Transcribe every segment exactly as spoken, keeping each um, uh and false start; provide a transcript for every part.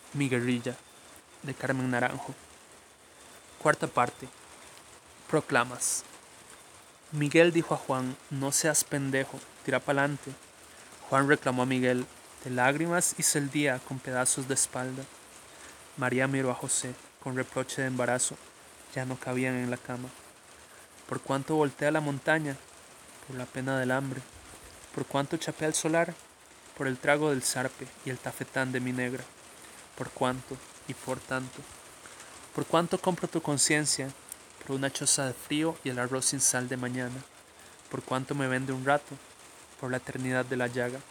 Mi guerrilla, de Carmen Naranjo. Cuarta parte. Proclamas. Miguel dijo a Juan: no seas pendejo, tira pa'lante. Juan reclamó a Miguel: de lágrimas hice el día con pedazos de espalda. María miró a José con reproche de embarazo, ya no cabían en la cama. ¿Por cuánto volteé a la montaña? Por la pena del hambre. ¿Por cuánto chapé al solar? Por el trago del zarpe y el tafetán de mi negra. ¿Por cuánto y por tanto? ¿Por cuánto compro tu conciencia? Por una choza de frío y el arroz sin sal de mañana. ¿Por cuánto me vende un rato? Por la eternidad de la llaga.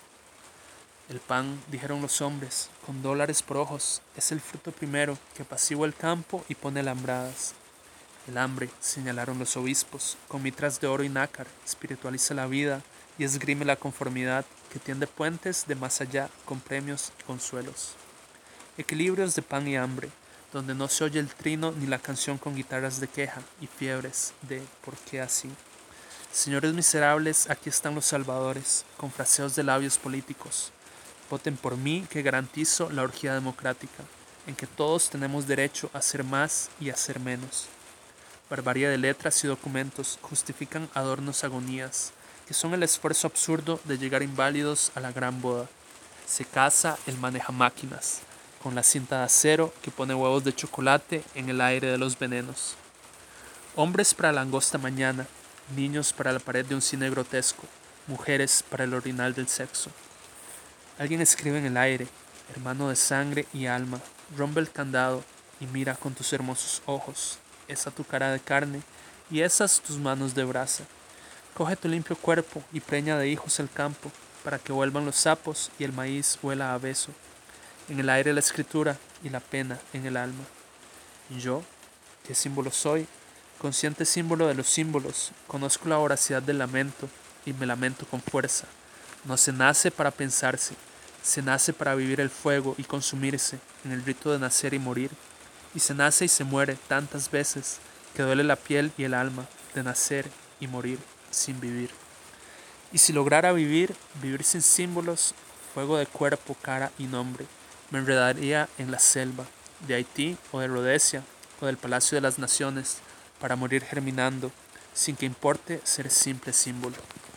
El pan, dijeron los hombres, con dólares por ojos, es el fruto primero que apacigua el campo y pone lambradas. El hambre, señalaron los obispos, con mitras de oro y nácar, espiritualiza la vida y esgrime la conformidad que tiende puentes de más allá con premios y consuelos. Equilibrios de pan y hambre, donde no se oye el trino ni la canción con guitarras de queja y fiebres de ¿por qué así? Señores miserables, aquí están los salvadores, con fraseos de labios políticos. Voten por mí, que garantizo la orgía democrática, en que todos tenemos derecho a ser más y a ser menos. Barbarie de letras y documentos justifican adornos agonías, que son el esfuerzo absurdo de llegar inválidos a la gran boda. Se casa el maneja máquinas, con la cinta de acero que pone huevos de chocolate en el aire de los venenos. Hombres para la angosta mañana, niños para la pared de un cine grotesco, mujeres para el orinal del sexo. Alguien escribe en el aire: hermano de sangre y alma, rompe el candado y mira con tus hermosos ojos, esa tu cara de carne y esas tus manos de brasa. Coge tu limpio cuerpo y preña de hijos el campo, para que vuelvan los sapos y el maíz huela a beso. En el aire la escritura y la pena en el alma. Y yo, ¿qué símbolo soy? Consciente símbolo de los símbolos, conozco la voracidad del lamento y me lamento con fuerza. No se nace para pensarse, se nace para vivir el fuego y consumirse en el rito de nacer y morir. Y se nace y se muere tantas veces que duele la piel y el alma de nacer y morir sin vivir. Y si lograra vivir, vivir sin símbolos, fuego de cuerpo, cara y nombre, me enredaría en la selva de Haití o de Rhodesia o del Palacio de las Naciones para morir germinando, sin que importe ser simple símbolo.